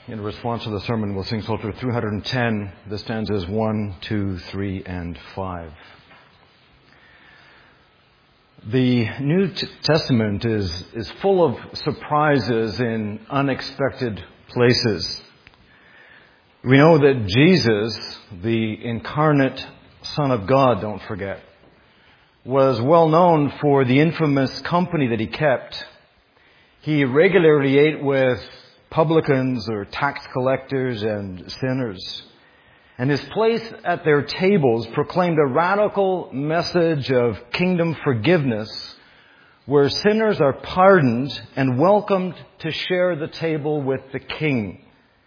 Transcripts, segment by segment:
In response to the sermon, we'll sing Psalter 310, the stanzas 1, 2, 3, and 5. The New Testament is full of surprises in unexpected places. We know that Jesus, the incarnate Son of God, don't forget, was well known for the infamous company that he kept. He regularly ate with publicans or tax collectors and sinners. And his place at their tables proclaimed a radical message of kingdom forgiveness, where sinners are pardoned and welcomed to share the table with the King.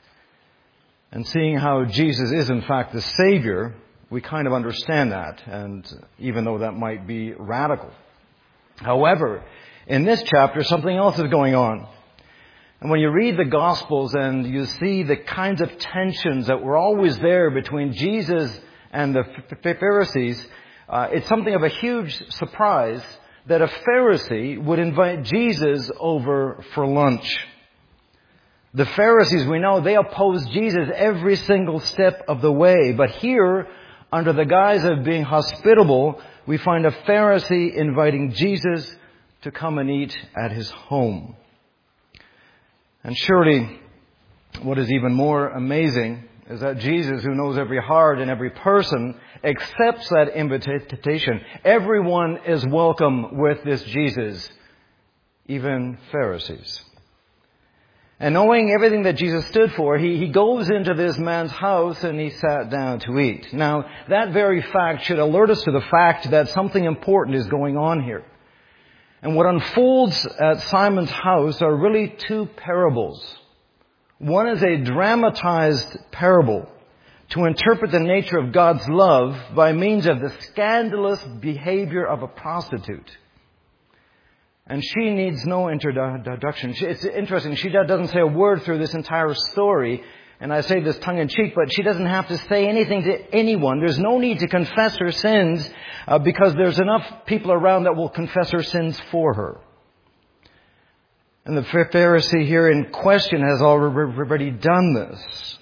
And seeing how Jesus is in fact the Savior, we kind of understand that, and even though that might be radical. However, in this chapter, something else is going on. And when you read the Gospels and you see the kinds of tensions that were always there between Jesus and the Pharisees, it's something of a huge surprise that a Pharisee would invite Jesus over for lunch. The Pharisees, we know, they opposed Jesus every single step of the way. But here, under the guise of being hospitable, we find a Pharisee inviting Jesus to come and eat at his home. And surely, what is even more amazing is that Jesus, who knows every heart and every person, accepts that invitation. Everyone is welcome with this Jesus, even Pharisees. And knowing everything that Jesus stood for, he goes into this man's house and he sat down to eat. Now, that very fact should alert us to the fact that something important is going on here. And what unfolds at Simon's house are really two parables. One is a dramatized parable to interpret the nature of God's love by means of the scandalous behavior of a prostitute. And she needs no introduction. It's interesting, she doesn't say a word through this entire story. And I say this tongue-in-cheek, but she doesn't have to say anything to anyone. There's no need to confess her sins because there's enough people around that will confess her sins for her. And the Pharisee here in question has already done this.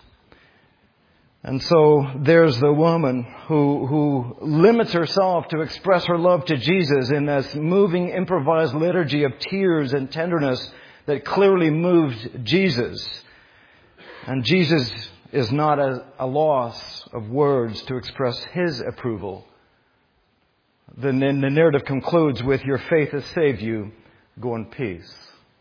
And so there's the woman who limits herself to express her love to Jesus in this moving improvised liturgy of tears and tenderness that clearly moved Jesus. And Jesus is not a loss of words to express his approval. The narrative concludes with, "Your faith has saved you. Go in peace."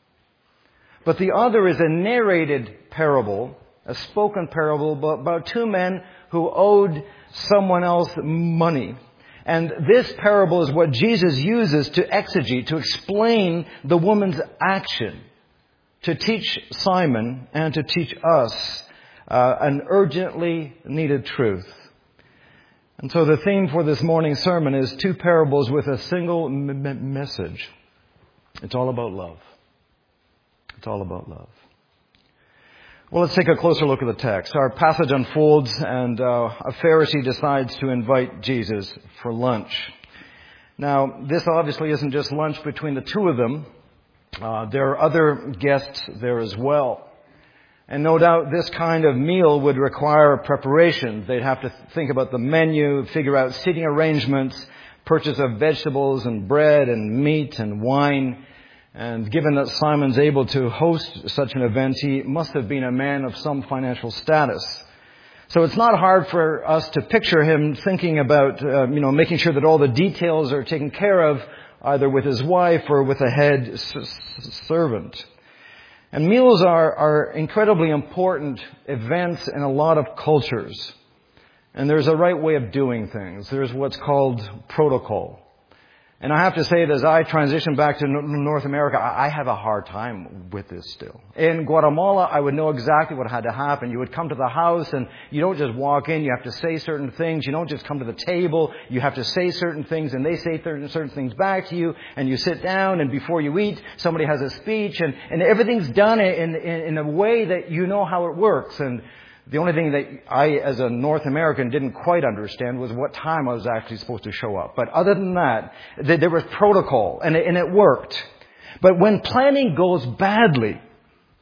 But the other is a narrated parable, a spoken parable about two men who owed someone else money. And this parable is what Jesus uses to exegete, to explain the woman's action, to teach Simon and to teach us an urgently needed truth. And so the theme for this morning's sermon is two parables with a single message. It's all about love. It's all about love. Well, let's take a closer look at the text. Our passage unfolds and a Pharisee decides to invite Jesus for lunch. Now, this obviously isn't just lunch between the two of them. There are other guests there as well. And no doubt this kind of meal would require preparation. They'd have to think about the menu, figure out seating arrangements, purchase of vegetables and bread and meat and wine. And given that Simon's able to host such an event, he must have been a man of some financial status. So it's not hard for us to picture him thinking about, making sure that all the details are taken care of, either with his wife or with a head servant. And meals are incredibly important events in a lot of cultures. And there's a right way of doing things. There's what's called protocol. And I have to say that as I transition back to North America, I have a hard time with this still. In Guatemala, I would know exactly what had to happen. You would come to the house and you don't just walk in, you have to say certain things. You don't just come to the table, you have to say certain things and they say certain things back to you. And you sit down and before you eat, somebody has a speech and everything's done in a way that you know how it works. And the only thing that I, as a North American, didn't quite understand was what time I was actually supposed to show up. But other than that, there was protocol, and it worked. But when planning goes badly,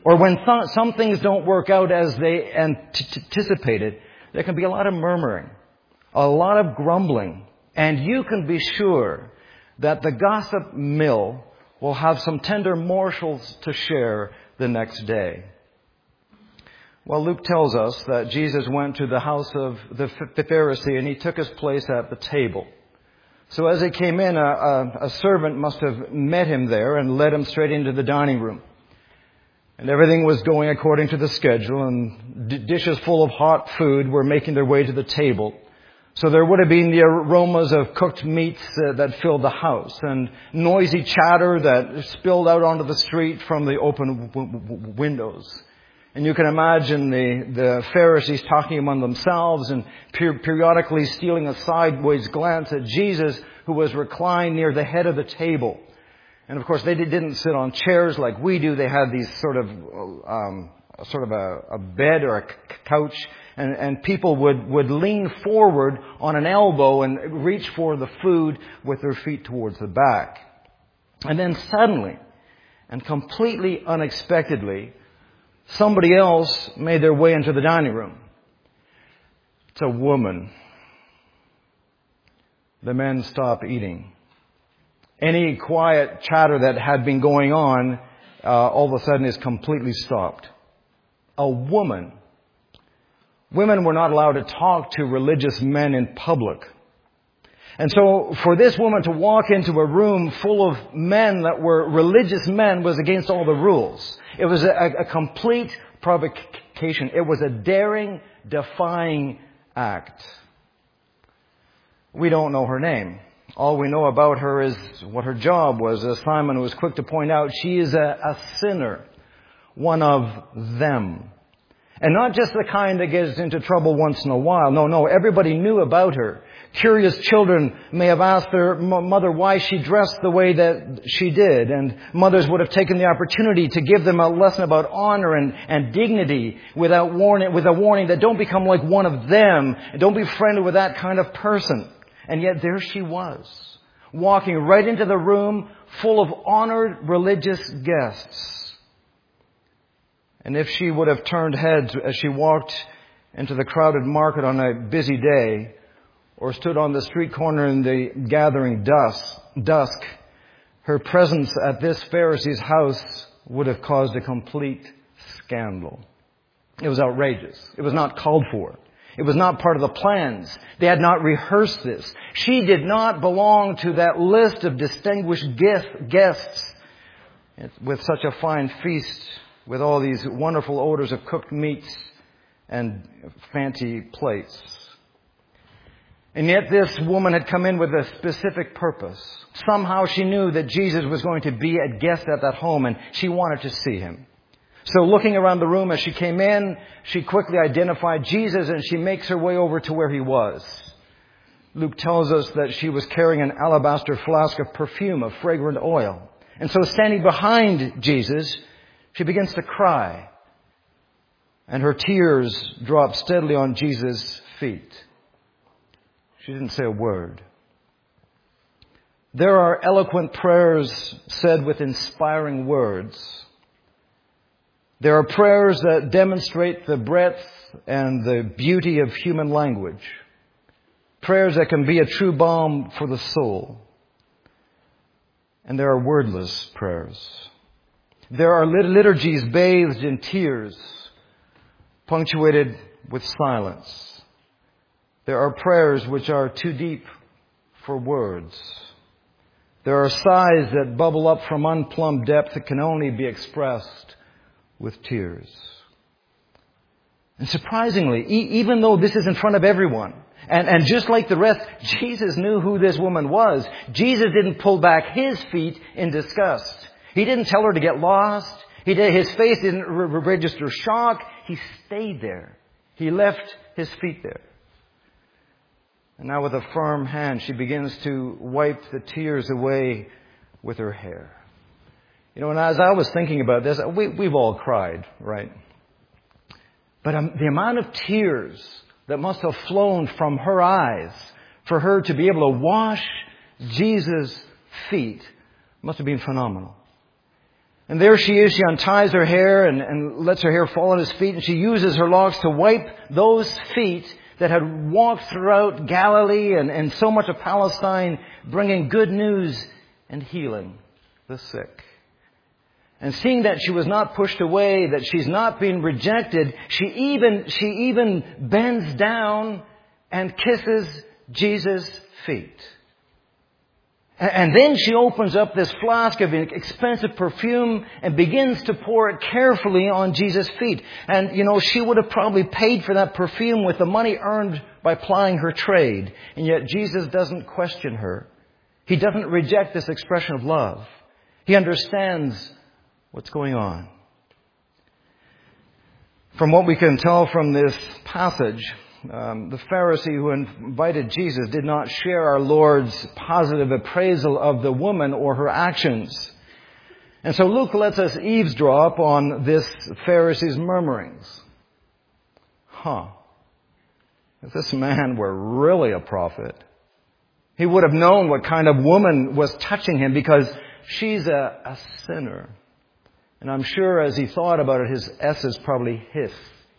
Or when some things don't work out as they anticipated, there can be a lot of murmuring, a lot of grumbling. And you can be sure that the gossip mill will have some tender morsels to share the next day. Well, Luke tells us that Jesus went to the house of the Pharisee and he took his place at the table. So as he came in, a servant must have met him there and led him straight into the dining room. And everything was going according to the schedule, and dishes full of hot food were making their way to the table. So there would have been the aromas of cooked meats that filled the house, and noisy chatter that spilled out onto the street from the open windows. And you can imagine the Pharisees talking among themselves and periodically stealing a sideways glance at Jesus, who was reclined near the head of the table. And of course, they didn't sit on chairs like we do. They had these sort of a bed or a couch, and people would lean forward on an elbow and reach for the food with their feet towards the back. And then suddenly, and completely unexpectedly, somebody else made their way into the dining room. It's a woman. The men stop eating. Any quiet chatter that had been going on, all of a sudden is completely stopped. A woman. Women were not allowed to talk to religious men in public. And so for this woman to walk into a room full of men that were religious men was against all the rules. It was a complete provocation. It was a daring, defying act. We don't know her name. All we know about her is what her job was. As Simon was quick to point out, she is a sinner. One of them. And not just the kind that gets into trouble once in a while. No, everybody knew about her. Curious children may have asked their mother why she dressed the way that she did. And mothers would have taken the opportunity to give them a lesson about honor and dignity with a warning that don't become like one of them. And don't be friendly with that kind of person. And yet there she was, walking right into the room full of honored religious guests. And if she would have turned heads as she walked into the crowded market on a busy day, or stood on the street corner in the gathering dusk, her presence at this Pharisee's house would have caused a complete scandal. It was outrageous. It was not called for. It was not part of the plans. They had not rehearsed this. She did not belong to that list of distinguished guests with such a fine feast, with all these wonderful odors of cooked meats and fancy plates. And yet this woman had come in with a specific purpose. Somehow she knew that Jesus was going to be a guest at that home, and she wanted to see him. So looking around the room as she came in, she quickly identified Jesus, and she makes her way over to where he was. Luke tells us that she was carrying an alabaster flask of perfume, of fragrant oil. And so standing behind Jesus, she begins to cry. And her tears drop steadily on Jesus' feet. She didn't say a word. There are eloquent prayers said with inspiring words. There are prayers that demonstrate the breadth and the beauty of human language. Prayers that can be a true balm for the soul. And there are wordless prayers. There are liturgies bathed in tears, punctuated with silence. There are prayers which are too deep for words. There are sighs that bubble up from unplumbed depth that can only be expressed with tears. And surprisingly, even though this is in front of everyone, and just like the rest, Jesus knew who this woman was. Jesus didn't pull back his feet in disgust. He didn't tell her to get lost. His face didn't register shock. He stayed there. He left his feet there. And now with a firm hand, she begins to wipe the tears away with her hair. You know, and as I was thinking about this, we've all cried, right? But the amount of tears that must have flown from her eyes for her to be able to wash Jesus' feet must have been phenomenal. And there she is. She unties her hair and lets her hair fall on his feet. And she uses her locks to wipe those feet that had walked throughout Galilee and so much of Palestine, bringing good news and healing the sick. And seeing that she was not pushed away, that she's not being rejected, she even bends down and kisses Jesus' feet. And then she opens up this flask of expensive perfume and begins to pour it carefully on Jesus' feet. And, she would have probably paid for that perfume with the money earned by plying her trade. And yet Jesus doesn't question her. He doesn't reject this expression of love. He understands what's going on. From what we can tell from this passage, the Pharisee who invited Jesus did not share our Lord's positive appraisal of the woman or her actions. And so Luke lets us eavesdrop on this Pharisee's murmurings. If this man were really a prophet, he would have known what kind of woman was touching him, because she's a sinner. And I'm sure as he thought about it, his S's probably hissed.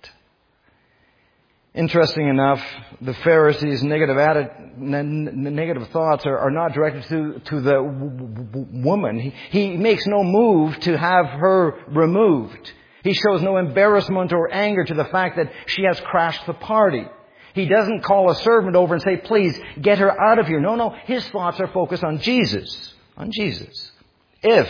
Interesting enough, the Pharisees' negative thoughts are not directed to the woman. He makes no move to have her removed. He shows no embarrassment or anger to the fact that she has crashed the party. He doesn't call a servant over and say, please, get her out of here. No. His thoughts are focused on Jesus. On Jesus. If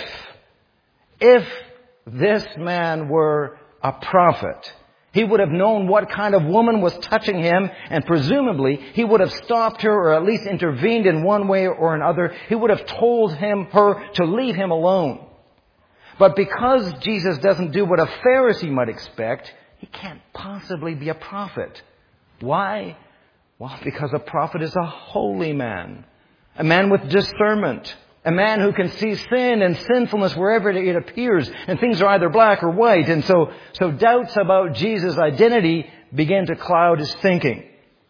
this man were a prophet, he would have known what kind of woman was touching him, and presumably he would have stopped her or at least intervened in one way or another. He would have told her to leave him alone. But because Jesus doesn't do what a Pharisee might expect, he can't possibly be a prophet. Why? Well, because a prophet is a holy man. A man with discernment. A man who can see sin and sinfulness wherever it appears. And things are either black or white. And so doubts about Jesus' identity begin to cloud his thinking.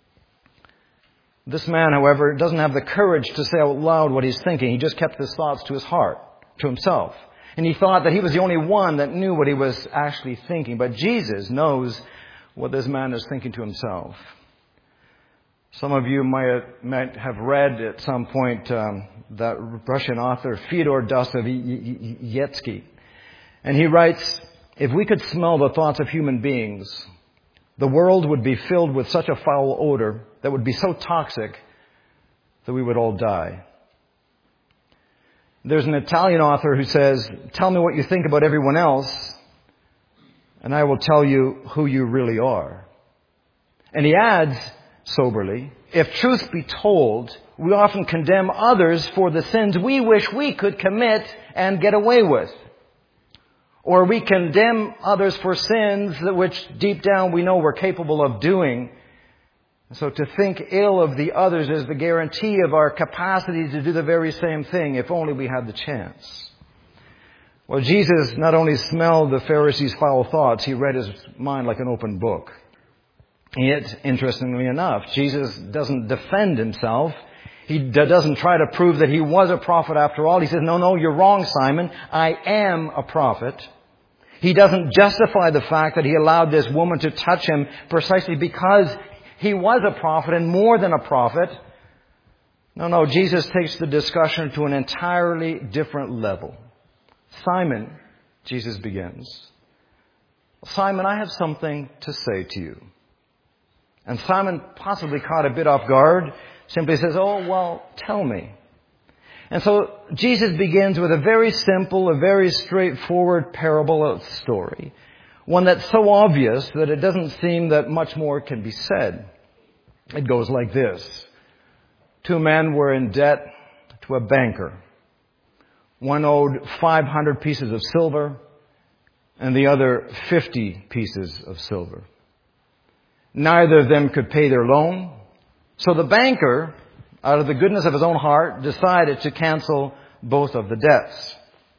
This man, however, doesn't have the courage to say out loud what he's thinking. He just kept his thoughts to his heart, to himself. And he thought that he was the only one that knew what he was actually thinking. But Jesus knows what this man is thinking to himself. Some of you might have read at some point that Russian author Fyodor Dostoevsky. And he writes, if we could smell the thoughts of human beings, the world would be filled with such a foul odor that would be so toxic that we would all die. There's an Italian author who says, tell me what you think about everyone else, and I will tell you who you really are. And he adds, soberly, if truth be told, we often condemn others for the sins we wish we could commit and get away with. Or we condemn others for sins which deep down we know we're capable of doing. So to think ill of the others is the guarantee of our capacity to do the very same thing, if only we had the chance. Well, Jesus not only smelled the Pharisees' foul thoughts, he read his mind like an open book. Yet, interestingly enough, Jesus doesn't defend himself. He doesn't try to prove that he was a prophet after all. He says, no, you're wrong, Simon. I am a prophet. He doesn't justify the fact that he allowed this woman to touch him precisely because he was a prophet and more than a prophet. No, Jesus takes the discussion to an entirely different level. Simon, Jesus begins, Simon, I have something to say to you. And Simon, possibly caught a bit off guard, simply says, oh, well, tell me. And so Jesus begins with a very simple, a very straightforward parable story. One that's so obvious that it doesn't seem that much more can be said. It goes like this. Two men were in debt to a banker. One owed 500 pieces of silver and the other 50 pieces of silver. Neither of them could pay their loan. So the banker, out of the goodness of his own heart, decided to cancel both of the debts.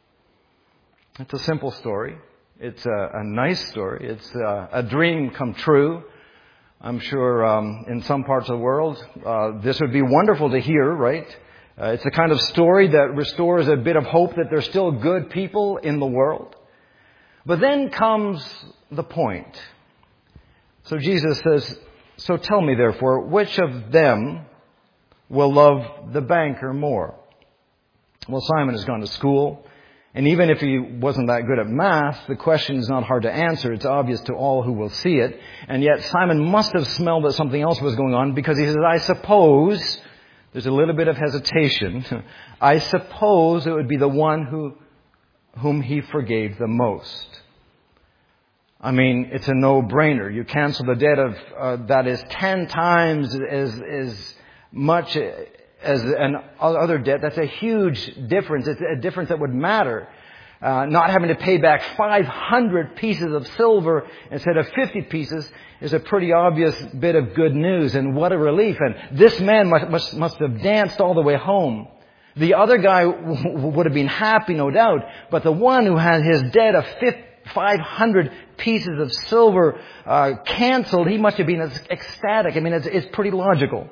It's a simple story. It's a nice story. It's a dream come true. I'm sure in some parts of the world this would be wonderful to hear, right? It's the kind of story that restores a bit of hope that there's still good people in the world. But then comes the point. So Jesus says, "So tell me therefore, which of them will love the banker more?" Well, Simon has gone to school. And even if he wasn't that good at math, the question is not hard to answer. It's obvious to all who will see it. And yet Simon must have smelled that something else was going on, because he says, "I suppose," there's a little bit of hesitation, "I suppose it would be the one whom he forgave the most." I mean, it's a no-brainer. You cancel the debt of that is 10 times as much as an other debt. That's a huge difference. It's a difference that would matter. Not having to pay back 500 pieces of silver instead of 50 pieces is a pretty obvious bit of good news. And what a relief. And this man must have danced all the way home. The other guy would have been happy, no doubt. But the one who had his debt of 500 pieces of silver canceled, he must have been ecstatic. I mean, it's pretty logical.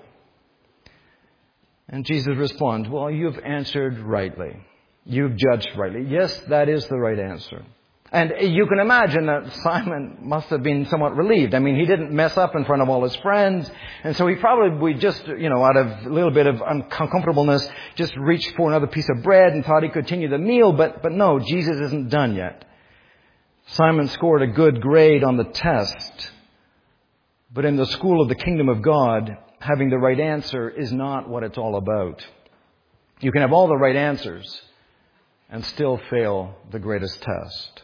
And Jesus responds, "Well, you've answered rightly. You've judged rightly." Yes, that is the right answer. And you can imagine that Simon must have been somewhat relieved. I mean, he didn't mess up in front of all his friends. And so he probably just, out of a little bit of uncomfortableness, just reached for another piece of bread and thought he'd continue the meal. But no, Jesus isn't done yet. Simon scored a good grade on the test. But in the school of the kingdom of God, having the right answer is not what it's all about. You can have all the right answers and still fail the greatest test.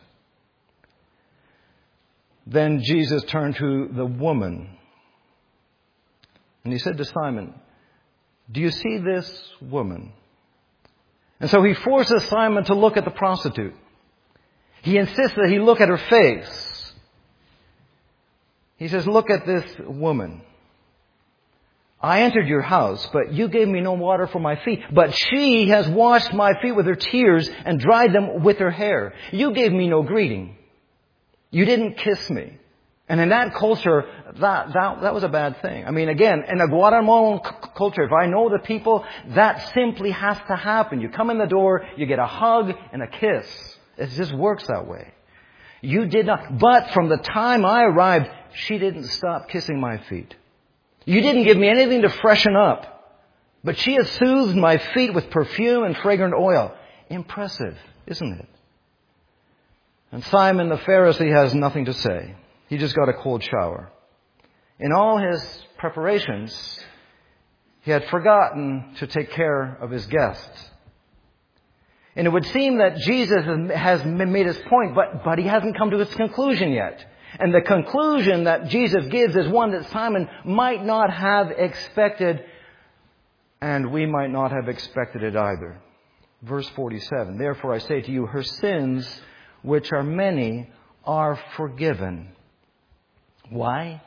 Then Jesus turned to the woman, and he said to Simon, "Do you see this woman?" And so he forces Simon to look at the prostitute. He insists that he look at her face. He says, "Look at this woman. I entered your house, but you gave me no water for my feet. But she has washed my feet with her tears and dried them with her hair. You gave me no greeting. You didn't kiss me." And in that culture, that was a bad thing. I mean, again, in a Guatemalan culture, if I know the people, that simply has to happen. You come in the door, you get a hug and a kiss. It just works that way. You did not. But from the time I arrived, she didn't stop kissing my feet. You didn't give me anything to freshen up, but she has soothed my feet with perfume and fragrant oil. Impressive, isn't it? And Simon the Pharisee has nothing to say. He just got a cold shower. In all his preparations, he had forgotten to take care of his guests. And it would seem that Jesus has made his point, but he hasn't come to his conclusion yet. And the conclusion that Jesus gives is one that Simon might not have expected, and we might not have expected it either. Verse 47, "Therefore I say to you, her sins, which are many, are forgiven." Why?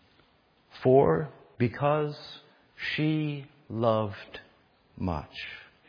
Because she loved much.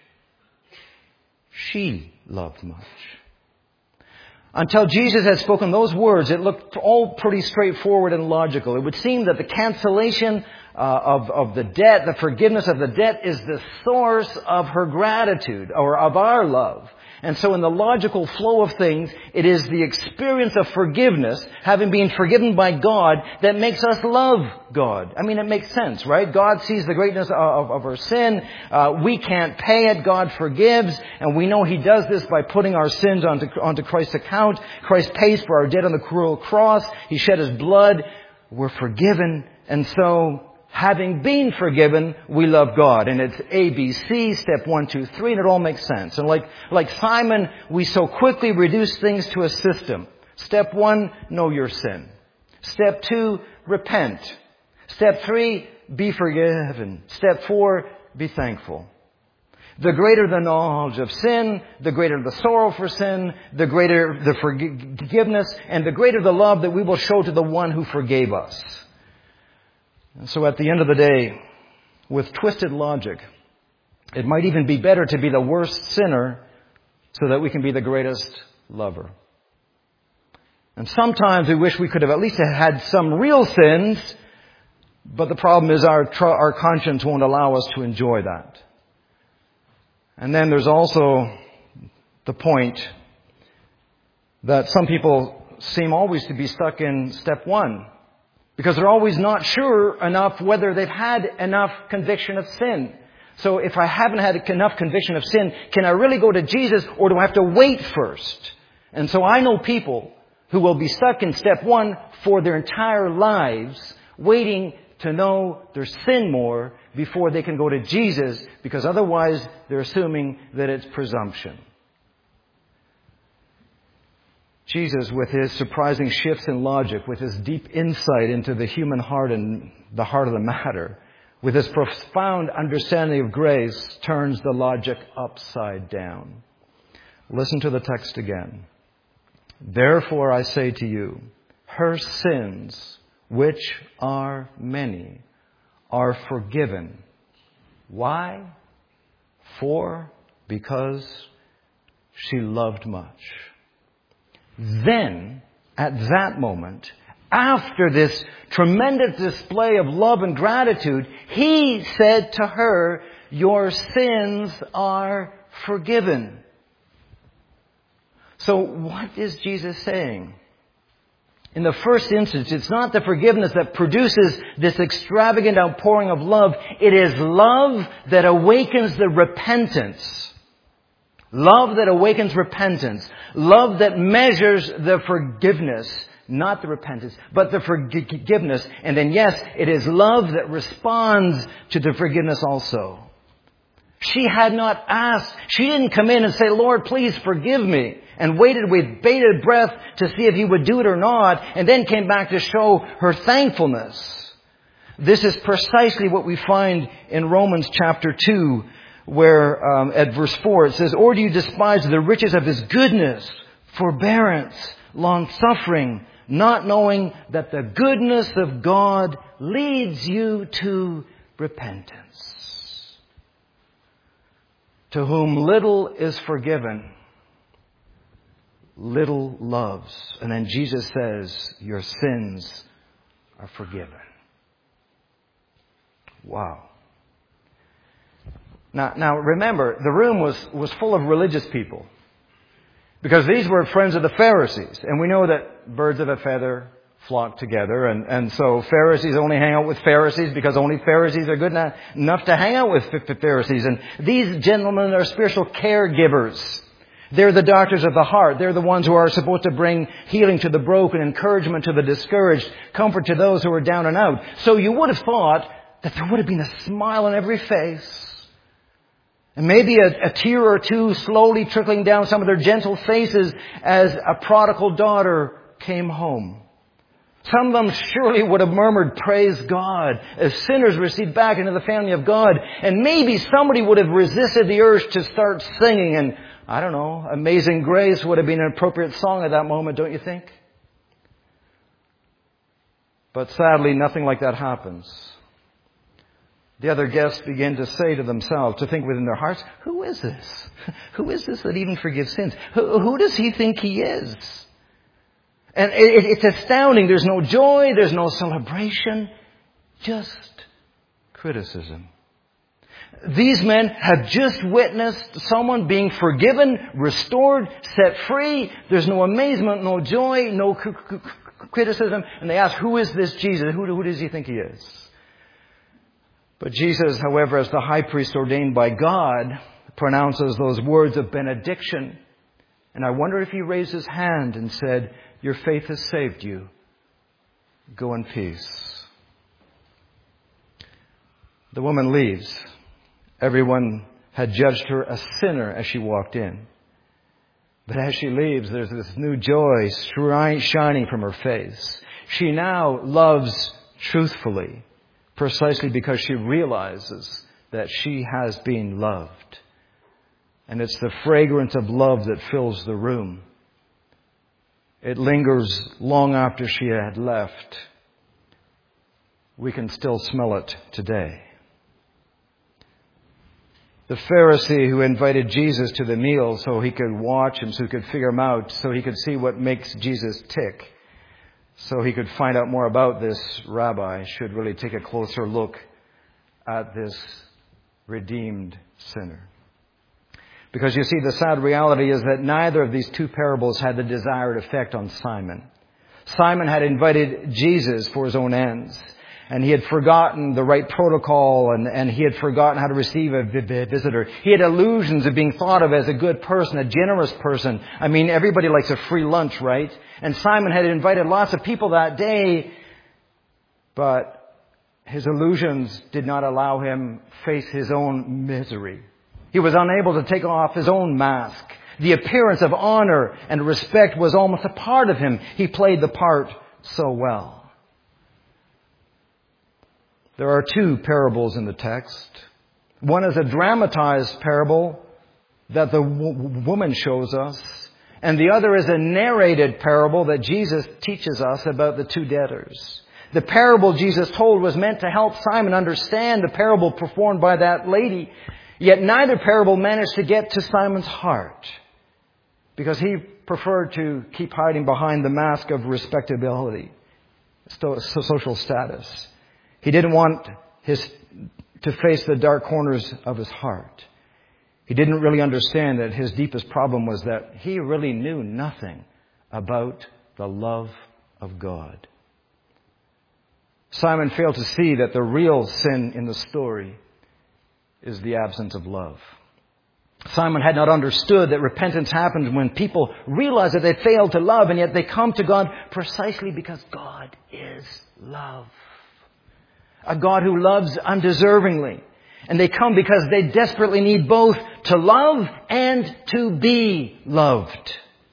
She loved much. Until Jesus had spoken those words, it looked all pretty straightforward and logical. It would seem that the cancellation of the debt, the forgiveness of the debt, is the source of her gratitude, or of our love. And so in the logical flow of things, it is the experience of forgiveness, having been forgiven by God, that makes us love God. I mean, it makes sense, right? God sees the greatness of our sin. We can't pay it. God forgives. And we know He does this by putting our sins onto Christ's account. Christ pays for our debt on the cruel cross. He shed His blood. We're forgiven. And so, having been forgiven, we love God. And it's ABC, step 1, 2, 3, and it all makes sense. And like Simon, we so quickly reduce things to a system. Step 1, know your sin. Step 2, repent. Step 3, be forgiven. Step 4, be thankful. The greater the knowledge of sin, the greater the sorrow for sin, the greater the forgiveness, and the greater the love that we will show to the one who forgave us. And so at the end of the day, with twisted logic, it might even be better to be the worst sinner so that we can be the greatest lover. And sometimes we wish we could have at least had some real sins, but the problem is our conscience won't allow us to enjoy that. And then there's also the point that some people seem always to be stuck in step one, because they're always not sure enough whether they've had enough conviction of sin. So if I haven't had enough conviction of sin, can I really go to Jesus, or do I have to wait first? And so I know people who will be stuck in step one for their entire lives, waiting to know their sin more before they can go to Jesus, because otherwise they're assuming that it's presumption. Jesus, with his surprising shifts in logic, with his deep insight into the human heart and the heart of the matter, with his profound understanding of grace, turns the logic upside down. Listen to the text again. Therefore I say to you, her sins, which are many, are forgiven. Why? Because she loved much. Then, at that moment, after this tremendous display of love and gratitude, he said to her, your sins are forgiven. So what is Jesus saying? In the first instance, it's not the forgiveness that produces this extravagant outpouring of love. It is love that awakens the repentance. Love that awakens repentance. Love that measures the forgiveness. Not the repentance, but the forgiveness. And then yes, it is love that responds to the forgiveness also. She had not asked. She didn't come in and say, Lord, please forgive me. And waited with bated breath to see if he would do it or not. And then came back to show her thankfulness. This is precisely what we find in Romans chapter 2. Where at verse 4 it says, or do you despise the riches of his goodness, forbearance, long-suffering, not knowing that the goodness of God leads you to repentance? To whom little is forgiven, little loves. And then Jesus says, your sins are forgiven. Wow. Now remember, the room was full of religious people. Because these were friends of the Pharisees. And we know that birds of a feather flock together. And so Pharisees only hang out with Pharisees because only Pharisees are good enough to hang out with Pharisees. And these gentlemen are spiritual caregivers. They're the doctors of the heart. They're the ones who are supposed to bring healing to the broken, encouragement to the discouraged, comfort to those who are down and out. So you would have thought that there would have been a smile on every face. And maybe a tear or two slowly trickling down some of their gentle faces as a prodigal daughter came home. Some of them surely would have murmured, praise God, as sinners received back into the family of God. And maybe somebody would have resisted the urge to start singing. And I don't know, Amazing Grace would have been an appropriate song at that moment, don't you think? But sadly, nothing like that happens. The other guests begin to say to themselves, to think within their hearts, who is this? Who is this that even forgives sins? Who does he think he is? And it's astounding. There's no joy. There's no celebration. Just criticism. These men have just witnessed someone being forgiven, restored, set free. There's no amazement, no joy, no criticism. And they ask, who is this Jesus? Who does he think he is? But Jesus, however, as the high priest ordained by God, pronounces those words of benediction. And I wonder if he raised his hand and said, your faith has saved you. Go in peace. The woman leaves. Everyone had judged her a sinner as she walked in. But as she leaves, there's this new joy shining from her face. She now loves truthfully. Precisely because she realizes that she has been loved. And it's the fragrance of love that fills the room. It lingers long after she had left. We can still smell it today. The Pharisee who invited Jesus to the meal so he could watch him, so he could figure him out, so he could see what makes Jesus tick, so he could find out more about this rabbi, should really take a closer look at this redeemed sinner. Because you see, the sad reality is that neither of these two parables had the desired effect on Simon. Simon had invited Jesus for his own ends. And he had forgotten the right protocol, and he had forgotten how to receive a visitor. He had illusions of being thought of as a good person, a generous person. I mean, everybody likes a free lunch, right? And Simon had invited lots of people that day, but his illusions did not allow him face his own misery. He was unable to take off his own mask. The appearance of honor and respect was almost a part of him. He played the part so well. There are two parables in the text. One is a dramatized parable that the woman shows us, and the other is a narrated parable that Jesus teaches us about the two debtors. The parable Jesus told was meant to help Simon understand the parable performed by that lady, yet neither parable managed to get to Simon's heart because he preferred to keep hiding behind the mask of respectability, social status. He didn't want to face the dark corners of his heart. He didn't really understand that his deepest problem was that he really knew nothing about the love of God. Simon failed to see that the real sin in the story is the absence of love. Simon had not understood that repentance happens when people realize that they failed to love, and yet they come to God precisely because God is love. A God who loves undeservingly. And they come because they desperately need both to love and to be loved.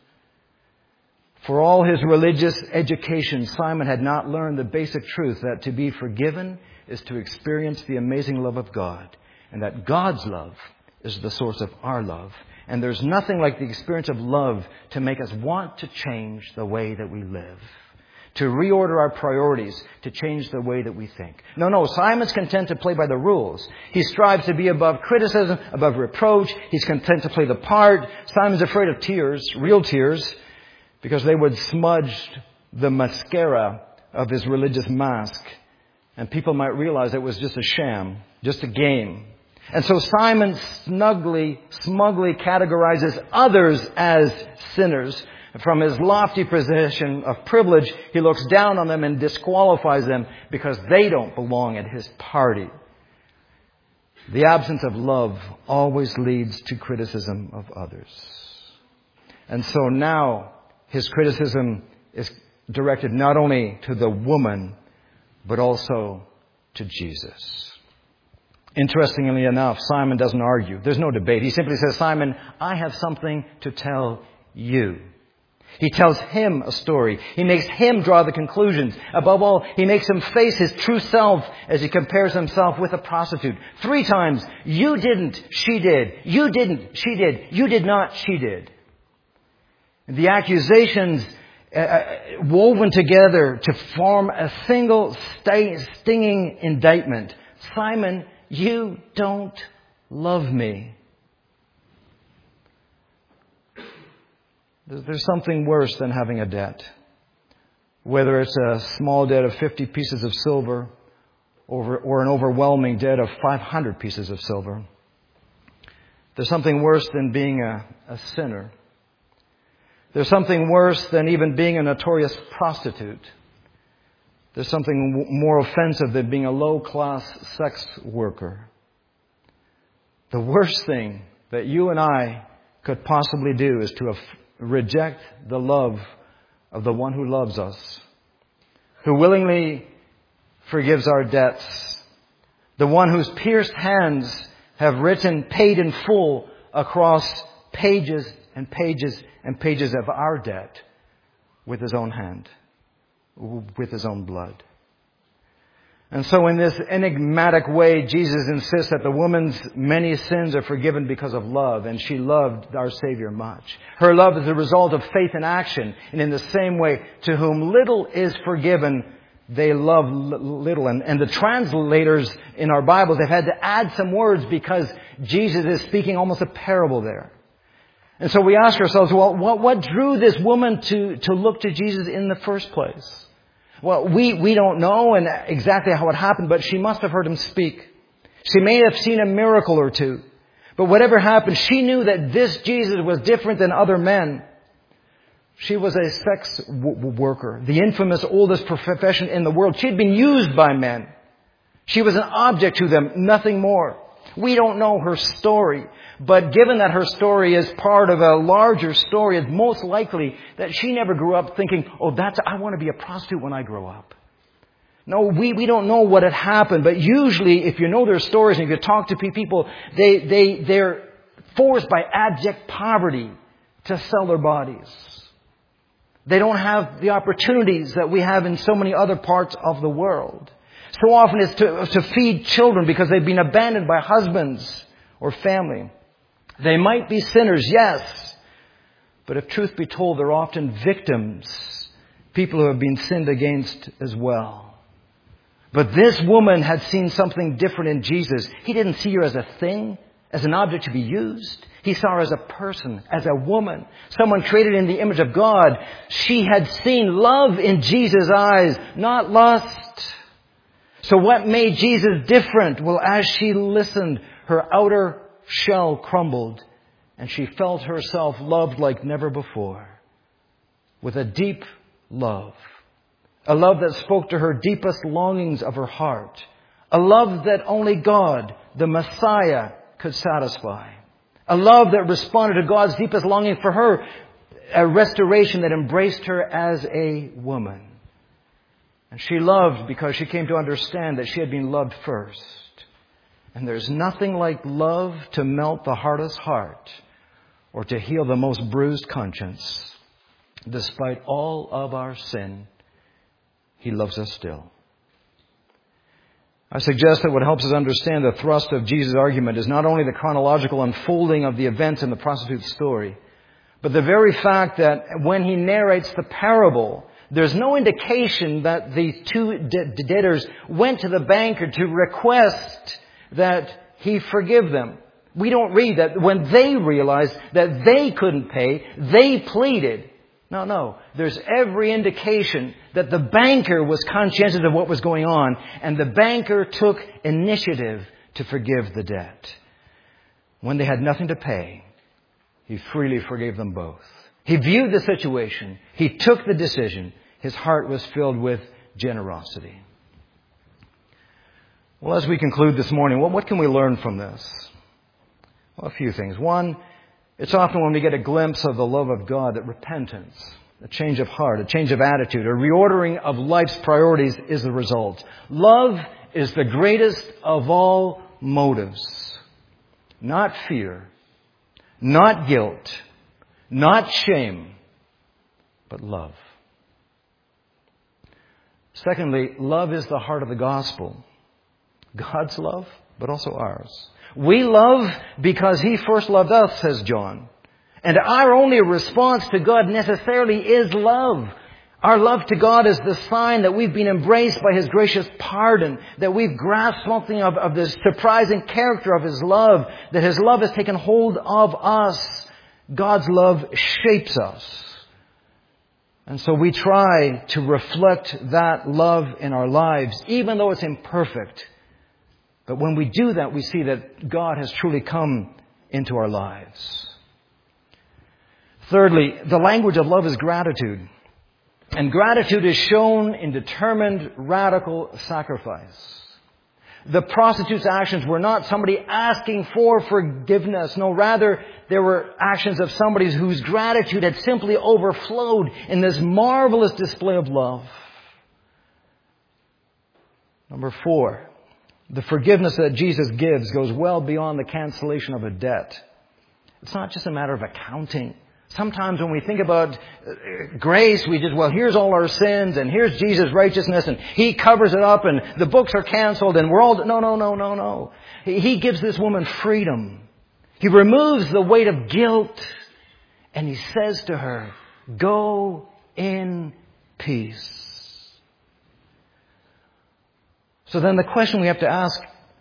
For all his religious education, Simon had not learned the basic truth that to be forgiven is to experience the amazing love of God. And that God's love is the source of our love. And there's nothing like the experience of love to make us want to change the way that we live. To reorder our priorities, to change the way that we think. No, Simon's content to play by the rules. He strives to be above criticism, above reproach. He's content to play the part. Simon's afraid of tears, real tears, because they would smudge the mascara of his religious mask. And people might realize it was just a sham, just a game. And so Simon smugly categorizes others as sinners. From his lofty position of privilege, he looks down on them and disqualifies them because they don't belong at his party. The absence of love always leads to criticism of others. And so now his criticism is directed not only to the woman, but also to Jesus. Interestingly enough, Simon doesn't argue. There's no debate. He simply says, Simon, I have something to tell you. He tells him a story. He makes him draw the conclusions. Above all, he makes him face his true self as he compares himself with a prostitute. 3 times, you didn't, she did. You didn't, she did. You did not, she did. The accusations woven together to form a single stinging indictment. Simon, you don't love me. There's something worse than having a debt. Whether it's a small debt of 50 pieces of silver or an overwhelming debt of 500 pieces of silver. There's something worse than being a sinner. There's something worse than even being a notorious prostitute. There's something more offensive than being a low-class sex worker. The worst thing that you and I could possibly do is to reject the love of the one who loves us, who willingly forgives our debts, the one whose pierced hands have written paid in full across pages and pages and pages of our debt with his own hand, with his own blood. And so in this enigmatic way, Jesus insists that the woman's many sins are forgiven because of love, and she loved our Savior much. Her love is the result of faith in action, and in the same way, to whom little is forgiven, they love little. And the translators in our Bibles have had to add some words because Jesus is speaking almost a parable there. And so we ask ourselves, well, what drew this woman to look to Jesus in the first place? Well, we don't know and exactly how it happened, but she must have heard him speak. She may have seen a miracle or two. But whatever happened, she knew that this Jesus was different than other men. She was a sex worker, the infamous oldest profession in the world. She had been used by men. She was an object to them, nothing more. We don't know her story, but given that her story is part of a larger story, it's most likely that she never grew up thinking, I want to be a prostitute when I grow up. No, we don't know what had happened, but usually if you know their stories and if you talk to people, they're forced by abject poverty to sell their bodies. They don't have the opportunities that we have in so many other parts of the world. So often it's to feed children because they've been abandoned by husbands or family. They might be sinners, yes. But if truth be told, they're often victims. People who have been sinned against as well. But this woman had seen something different in Jesus. He didn't see her as a thing, as an object to be used. He saw her as a person, as a woman, someone created in the image of God. She had seen love in Jesus' eyes, not lust. So what made Jesus different? Well, as she listened, her outer shell crumbled and she felt herself loved like never before. With a deep love. A love that spoke to her deepest longings of her heart. A love that only God, the Messiah, could satisfy. A love that responded to God's deepest longing for her. A restoration that embraced her as a woman. And she loved because she came to understand that she had been loved first. And there's nothing like love to melt the hardest heart or to heal the most bruised conscience. Despite all of our sin, He loves us still. I suggest that what helps us understand the thrust of Jesus' argument is not only the chronological unfolding of the events in the prostitute's story, but the very fact that when he narrates the parable, there's no indication that the two debtors went to the banker to request that he forgive them. We don't read that when they realized that they couldn't pay, they pleaded. No. There's every indication that the banker was conscientious of what was going on, and the banker took initiative to forgive the debt. When they had nothing to pay, he freely forgave them both. He viewed the situation. He took the decision. His heart was filled with generosity. Well, as we conclude this morning, what can we learn from this? Well, a few things. One, it's often when we get a glimpse of the love of God that repentance, a change of heart, a change of attitude, a reordering of life's priorities is the result. Love is the greatest of all motives. Not fear, not guilt, not shame, but love. Secondly, love is the heart of the gospel. God's love, but also ours. We love because He first loved us, says John. And our only response to God necessarily is love. Our love to God is the sign that we've been embraced by His gracious pardon, that we've grasped something of the surprising character of His love, that His love has taken hold of us. God's love shapes us. And so we try to reflect that love in our lives, even though it's imperfect. But when we do that, we see that God has truly come into our lives. Thirdly, the language of love is gratitude. And gratitude is shown in determined, radical sacrifice. The prostitute's actions were not somebody asking for forgiveness. No, rather, they were actions of somebody whose gratitude had simply overflowed in this marvelous display of love. Number 4. The forgiveness that Jesus gives goes well beyond the cancellation of a debt. It's not just a matter of accounting. Sometimes when we think about grace, we just, here's all our sins and here's Jesus' righteousness and He covers it up and the books are canceled and we're all... No. He gives this woman freedom. He removes the weight of guilt and He says to her, go in peace. So then the question we have to ask,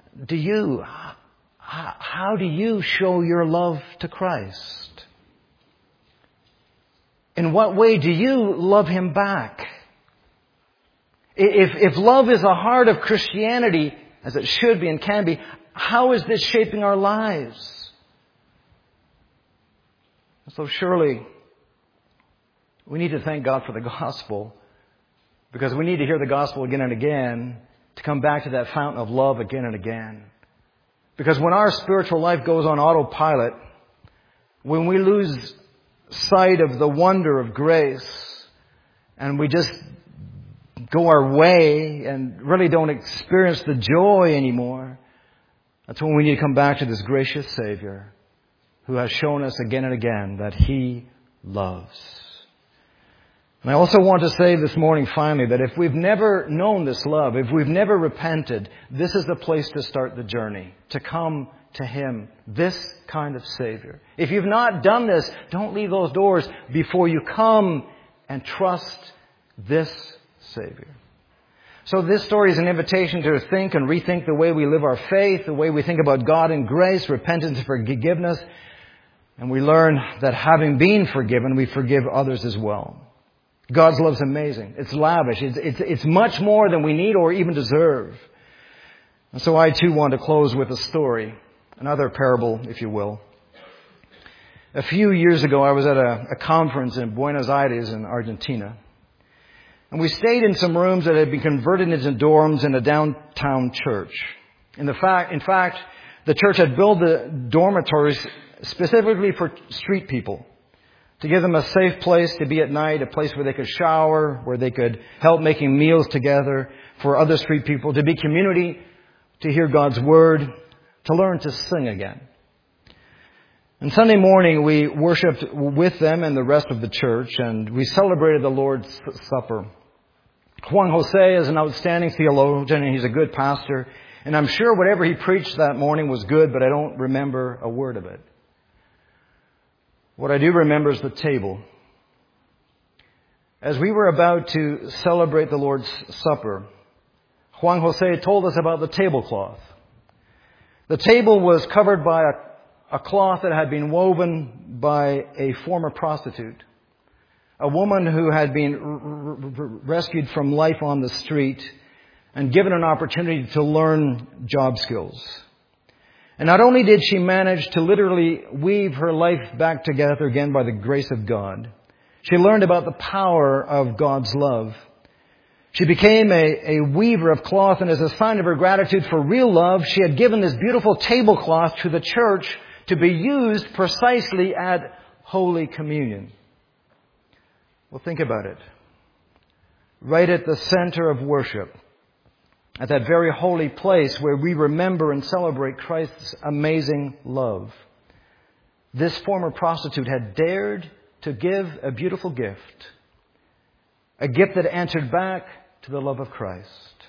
how do you show your love to Christ? In what way do you love Him back? If love is the heart of Christianity, as it should be and can be, how is this shaping our lives? So surely we need to thank God for the gospel, because we need to hear the gospel again and again to come back to that fountain of love again and again. Because when our spiritual life goes on autopilot, when we lose sight of the wonder of grace and we just go our way and really don't experience the joy anymore, that's when we need to come back to this gracious Savior who has shown us again and again that He loves. And I also want to say this morning finally that if we've never known this love, if we've never repented, this is the place to start the journey, to come to Him, this kind of Savior. If you've not done this, don't leave those doors before you come and trust this Savior. So this story is an invitation to think and rethink the way we live our faith, the way we think about God and grace, repentance and forgiveness. And we learn that having been forgiven, we forgive others as well. God's love is amazing. It's lavish. It's much more than we need or even deserve. And so I too want to close with a story, another parable, if you will. A few years ago, I was at a conference in Buenos Aires in Argentina. And we stayed in some rooms that had been converted into dorms in a downtown church. In fact, the church had built the dormitories specifically for street people, to give them a safe place to be at night, a place where they could shower, where they could help making meals together for other street people, to be community, to hear God's Word, to learn to sing again. And Sunday morning we worshiped with them and the rest of the church, and we celebrated the Lord's Supper. Juan Jose is an outstanding theologian, and he's a good pastor, and I'm sure whatever he preached that morning was good, but I don't remember a word of it. What I do remember is the table. As we were about to celebrate the Lord's Supper, Juan Jose told us about the tablecloth. The table was covered by a cloth that had been woven by a former prostitute, a woman who had been rescued from life on the street and given an opportunity to learn job skills. And not only did she manage to literally weave her life back together again by the grace of God, she learned about the power of God's love. She became a weaver of cloth, and as a sign of her gratitude for real love, she had given this beautiful tablecloth to the church to be used precisely at Holy Communion. Well, think about it. Right at the center of worship, at that very holy place where we remember and celebrate Christ's amazing love, this former prostitute had dared to give a beautiful gift, a gift that answered back to the love of Christ.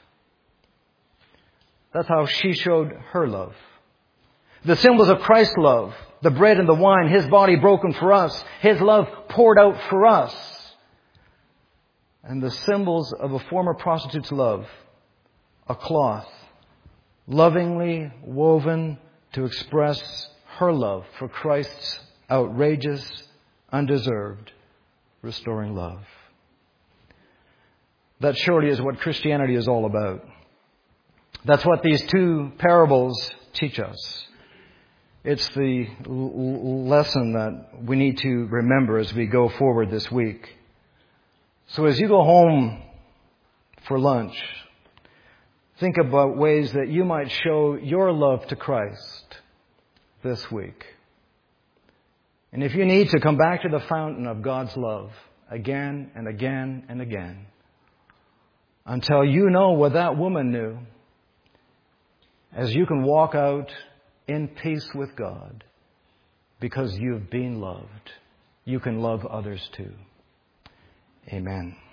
That's how she showed her love. The symbols of Christ's love, the bread and the wine, His body broken for us, His love poured out for us, and the symbols of a former prostitute's love, a cloth, lovingly woven to express her love for Christ's outrageous, undeserved, restoring love. That surely is what Christianity is all about. That's what these two parables teach us. It's the lesson that we need to remember as we go forward this week. So as you go home for lunch, think about ways that you might show your love to Christ this week. And if you need to, come back to the fountain of God's love again and again and again until you know what that woman knew, as you can walk out in peace with God because you've been loved. You can love others too. Amen.